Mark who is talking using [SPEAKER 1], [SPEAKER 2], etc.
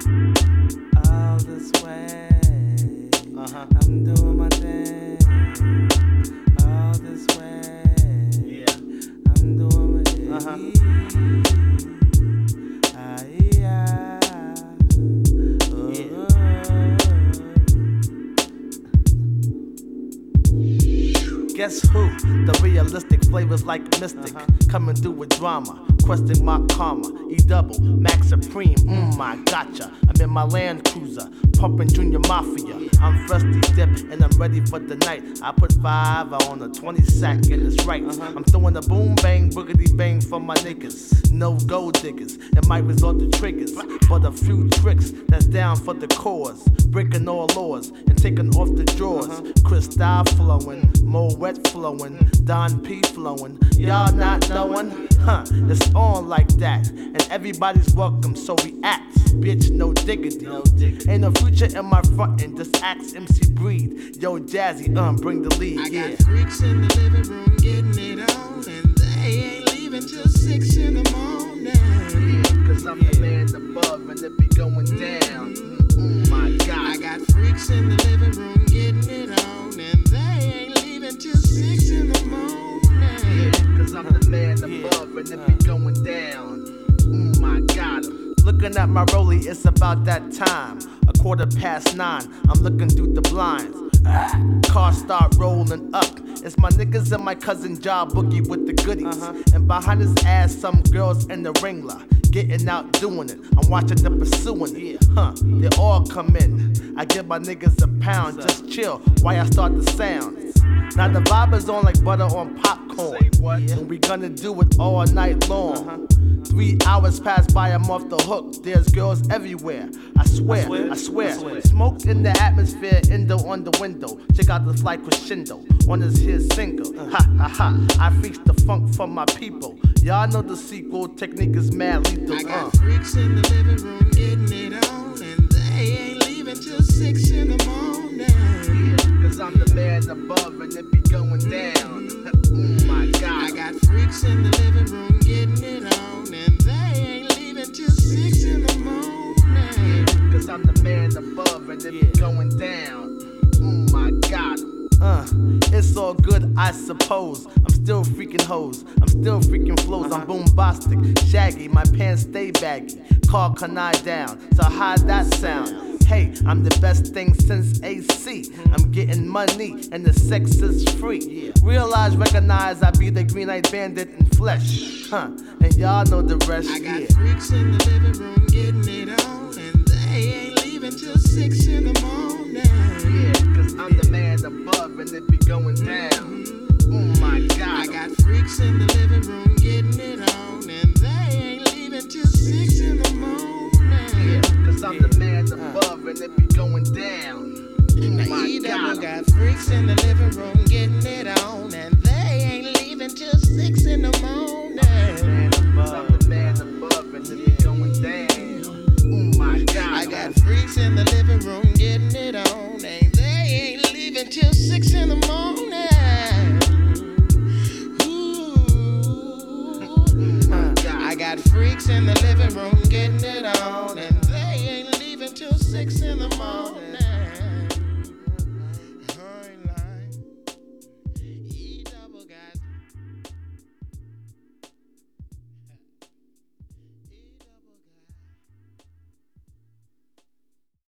[SPEAKER 1] all this way. I'm doing my thing all this way.
[SPEAKER 2] Yeah.
[SPEAKER 1] I'm doing my thing. Yeah. Guess who? The realistic flavors like Mystic, coming through with drama, questing my karma. E-double, Max Supreme, I gotcha. I'm in my Land Cruiser, pumping Junior Mafia. I'm Frosty Dip and I'm ready for the night. I put 5 on a 20 sack and it's right. I'm throwing a boom bang, boogity bang for my niggas. No gold diggers, it might resort to triggers, but a few tricks that's down for the cause. Breaking all laws and taking off the drawers. Crystal flowing, Moet flowing, Don P flowing. Y'all not knowing? It's on like that, and everybody's welcome, so we act. Bitch, no diggity. Ain't no future in my front end, just ask MC Breed. Yo, Jazzy, bring the lead.
[SPEAKER 3] I got freaks in the living room getting it on, and they ain't leaving till 6 in the morning.
[SPEAKER 2] Cause I'm the man above and it be going down. My God.
[SPEAKER 3] I got freaks in the living room getting it on, and they ain't leaving till 6 in the morning.
[SPEAKER 2] Cause I'm the man above and it be going down. My God.
[SPEAKER 1] Looking at my rollie, it's about that time. 9:15, I'm looking through the blinds. Cars start rolling up. It's my niggas and my cousin Ja Boogie with the goodies. And behind his ass, some girls in the Wrangler, getting out doing it. I'm watching them pursuing it. They all come in. I give my niggas a pound, just chill while I start the sounds. Now the vibe is on like butter on popcorn, and we gonna do it all night long. 3 hours pass by, I'm off the hook. There's girls everywhere. I swear. Smoke in the atmosphere, Indo on the window. Check out the flight crescendo on this here single. I freaks the funk for my people. Y'all know the sequel, technique is mad lethal.
[SPEAKER 3] I got freaks in the living room getting it on, and they ain't leaving till 6 in the morning.
[SPEAKER 2] Cause I'm the man above and it be going down. My God.
[SPEAKER 3] I got freaks in the living room getting it on, and they ain't leaving till 6 in the morning.
[SPEAKER 2] Cause I'm the man above and it be going down. My God.
[SPEAKER 1] It's all good, I suppose. I'm still freaking hoes, I'm still freaking flows. I'm boombastic, shaggy, my pants stay baggy. Car canine down, so how'd that sound? Hey, I'm the best thing since AC. I'm getting money and the sex is free. Realize, recognize, I be the green-eyed bandit in flesh. And y'all know the rest.
[SPEAKER 3] I got freaks in the living room getting it on, and they ain't leaving till 6 in the morning.
[SPEAKER 2] Cause I'm the man above and it be going down. My God.
[SPEAKER 3] I got freaks in the living room getting it on, and they ain't leaving till 6 in the morning.
[SPEAKER 2] Cause I'm the man above and it be going down. My God.
[SPEAKER 3] Got freaks in the living room getting it on, and they ain't leaving till 6 in the morning.
[SPEAKER 2] I'm the man above and it be going down. My God.
[SPEAKER 3] I got freaks in the living room getting it on, and they ain't leaving till 6 in the morning. I got freaks in the living room getting it on, and they ain't leaving till 6 in the morning.